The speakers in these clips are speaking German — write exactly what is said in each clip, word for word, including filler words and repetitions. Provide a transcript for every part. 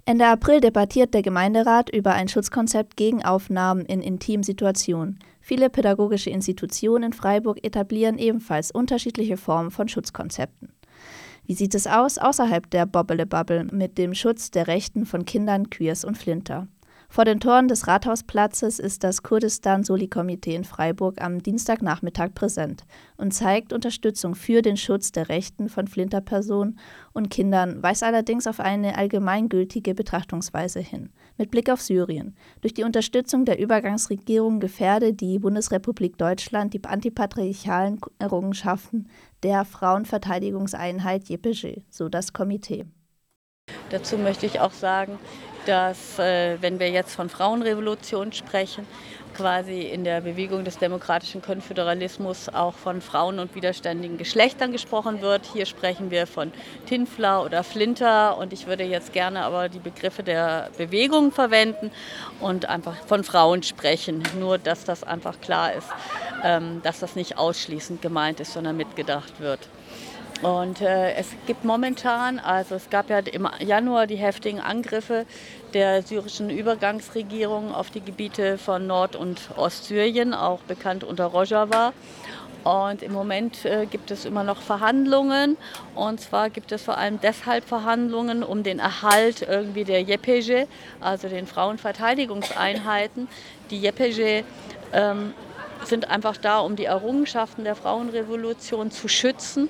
Ende April debattiert der Gemeinderat über ein Schutzkonzept gegen Aufnahmen in intimen Situationen. Viele pädagogische Institutionen in Freiburg etablieren ebenfalls unterschiedliche Formen von Schutzkonzepten. Wie sieht es aus außerhalb der Bobble-Bubble mit dem Schutz der Rechten von Kindern, Queers und Flinter? Vor den Toren des Rathausplatzes ist das Kurdistan-Soli-Komitee in Freiburg am Dienstagnachmittag präsent und zeigt Unterstützung für den Schutz der Rechten von Flinterpersonen und Kindern, weist allerdings auf eine allgemeingültige Betrachtungsweise hin. Mit Blick auf Syrien. Durch die Unterstützung der Übergangsregierung gefährde die Bundesrepublik Deutschland die antipatriarchalen Errungenschaften der Frauenverteidigungseinheit J P G, so das Komitee. Dazu möchte ich auch sagen, dass, äh, wenn wir jetzt von Frauenrevolution sprechen, quasi in der Bewegung des demokratischen Konföderalismus auch von Frauen und widerständigen Geschlechtern gesprochen wird. Hier sprechen wir von Tinfler oder Flinter und ich würde jetzt gerne aber die Begriffe der Bewegung verwenden und einfach von Frauen sprechen. Nur, dass das einfach klar ist, ähm, dass das nicht ausschließend gemeint ist, sondern mitgedacht wird. Und äh, es gibt momentan, also es gab ja im Januar die heftigen Angriffe der syrischen Übergangsregierung auf die Gebiete von Nord- und Ostsyrien, auch bekannt unter Rojava. Und im Moment äh, gibt es immer noch Verhandlungen. Und zwar gibt es vor allem deshalb Verhandlungen um den Erhalt irgendwie der J P G, also den Frauenverteidigungseinheiten. Die J P G ähm, sind einfach da, um die Errungenschaften der Frauenrevolution zu schützen,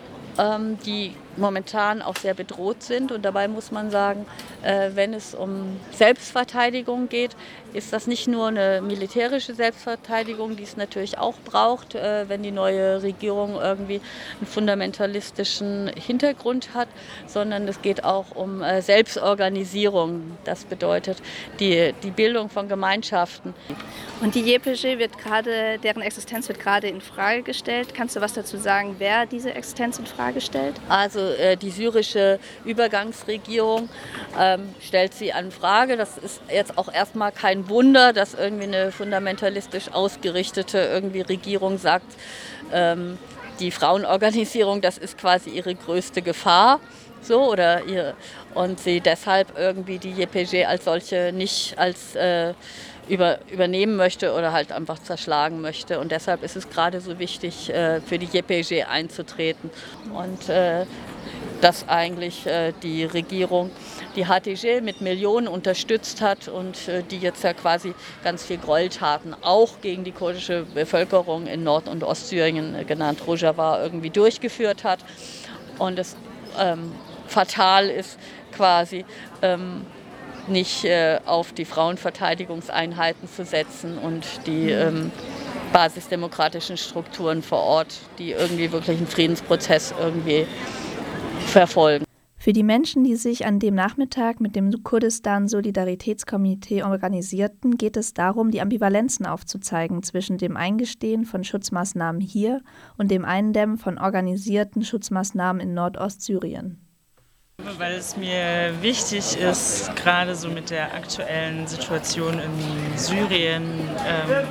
die momentan auch sehr bedroht sind. Und dabei muss man sagen, wenn es um Selbstverteidigung geht, ist das nicht nur eine militärische Selbstverteidigung, die es natürlich auch braucht, wenn die neue Regierung irgendwie einen fundamentalistischen Hintergrund hat, sondern es geht auch um Selbstorganisierung. Das bedeutet die, die Bildung von Gemeinschaften. Und die J P G wird gerade, deren Existenz wird gerade in Frage gestellt. Kannst du was dazu sagen, wer diese Existenz in Frage stellt? Also äh, die syrische Übergangsregierung ähm, stellt sie an Frage. Das ist jetzt auch erstmal kein Wunder, dass irgendwie eine fundamentalistisch ausgerichtete irgendwie Regierung sagt, ähm, die Frauenorganisierung, das ist quasi ihre größte Gefahr. So, oder ihr, und sie deshalb irgendwie die J P G als solche nicht als äh, über, übernehmen möchte oder halt einfach zerschlagen möchte. Und deshalb ist es gerade so wichtig, äh, für die J P G einzutreten. Und äh, dass eigentlich äh, die Regierung die H T G mit Millionen unterstützt hat und äh, die jetzt ja quasi ganz viel Gräueltaten auch gegen die kurdische Bevölkerung in Nord- und Ostsyrien, äh, genannt Rojava, irgendwie durchgeführt hat. Und es ähm, fatal ist quasi, ähm, nicht äh, auf die Frauenverteidigungseinheiten zu setzen und die ähm, basisdemokratischen Strukturen vor Ort, die irgendwie wirklich einen Friedensprozess irgendwie verfolgen. Für die Menschen, die sich an dem Nachmittag mit dem Kurdistan-Solidaritätskomitee organisierten, geht es darum, die Ambivalenzen aufzuzeigen zwischen dem Eingestehen von Schutzmaßnahmen hier und dem Eindämmen von organisierten Schutzmaßnahmen in Nordostsyrien. Weil es mir wichtig ist, gerade so mit der aktuellen Situation in Syrien, ähm,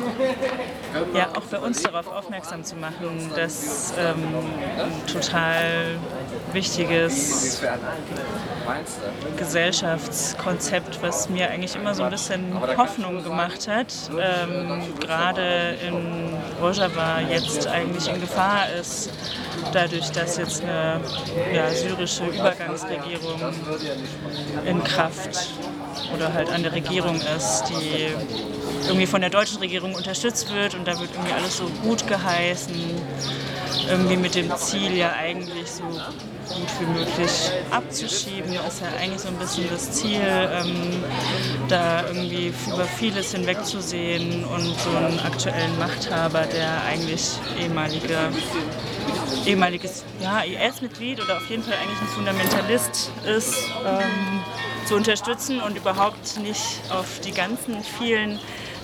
ja, auch bei uns darauf aufmerksam zu machen, dass ähm, ein total wichtiges Gesellschaftskonzept, was mir eigentlich immer so ein bisschen Hoffnung gemacht hat, ähm, gerade in Rojava jetzt eigentlich in Gefahr ist, dadurch, dass jetzt eine ja, syrische Übergangsregierung in Kraft oder halt an der Regierung ist, die irgendwie von der deutschen Regierung unterstützt wird und da wird irgendwie alles so gut geheißen, irgendwie mit dem Ziel ja eigentlich so gut wie möglich abzuschieben, ist ja eigentlich so ein bisschen das Ziel, ähm, da irgendwie über vieles hinwegzusehen und so einen aktuellen Machthaber, der eigentlich ehemaliger ehemaliges ja, I S-Mitglied oder auf jeden Fall eigentlich ein Fundamentalist ist, ähm, zu unterstützen und überhaupt nicht auf die ganzen vielen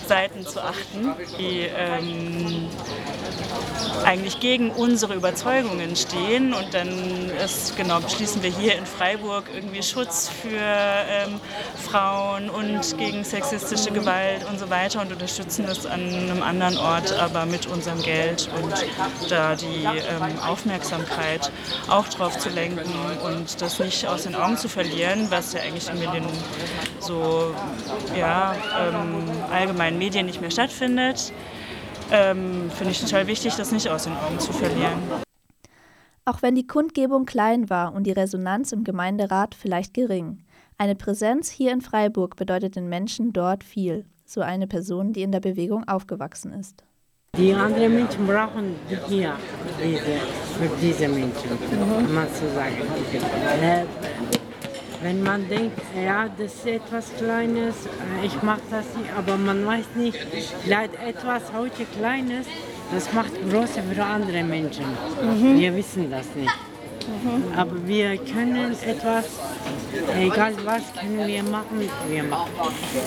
Seiten zu achten, die ähm, eigentlich gegen unsere Überzeugungen stehen. Und dann ist, genau, beschließen wir hier in Freiburg irgendwie Schutz für ähm, Frauen und gegen sexistische Gewalt und so weiter und unterstützen das an einem anderen Ort, aber mit unserem Geld und da die ähm, Aufmerksamkeit auch drauf zu lenken und das nicht aus den Augen zu verlieren, was ja eigentlich in den so ja, ähm, allgemeinen Medien nicht mehr stattfindet. Ähm, finde ich total wichtig, das nicht aus den Augen zu verlieren. Auch wenn die Kundgebung klein war und die Resonanz im Gemeinderat vielleicht gering. Eine Präsenz hier in Freiburg bedeutet den Menschen dort viel, so eine Person, die in der Bewegung aufgewachsen ist. Die anderen Menschen brauchen hier diese, für diese Menschen, mhm. mal zu sagen. Äh, wenn man denkt, ja, das ist etwas Kleines, ich mache das nicht, aber man weiß nicht, vielleicht etwas heute Kleines, das macht große für andere Menschen. Mhm. Wir wissen das nicht. Mhm. Aber wir können etwas, egal was können wir machen, wir machen.